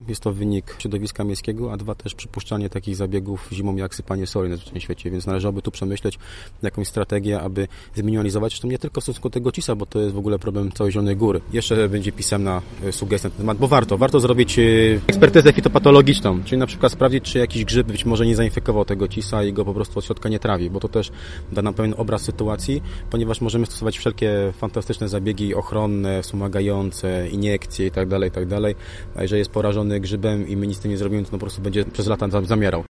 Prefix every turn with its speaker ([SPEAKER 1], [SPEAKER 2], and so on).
[SPEAKER 1] jest to wynik środowiska miejskiego, a dwa też przypuszczanie takich zabiegów zimą jak sypanie soli na zwyczajnym świecie, więc należałoby tu przemyśleć jakąś strategię, aby zminimalizować, zresztą nie tylko w stosunku do tego cisa, bo to jest w ogóle problem całej Zielonej Góry. Jeszcze będzie pisemna sugestia na ten temat, bo warto zrobić ekspertyzę fitopatologiczną, czyli na przykład sprawdzić, czy jakiś grzyb być może nie zainfekował tego cisa i go po prostu od środka nie trawi, bo to też da nam pewien obraz sytuacji, ponieważ możemy stosować wszelkie fantastyczne zabiegi ochronne, wspomagające, iniekcje itd., a jeżeli jest porażony grzybem i my nic z tym nie zrobimy, to po prostu będzie przez lata zamierał.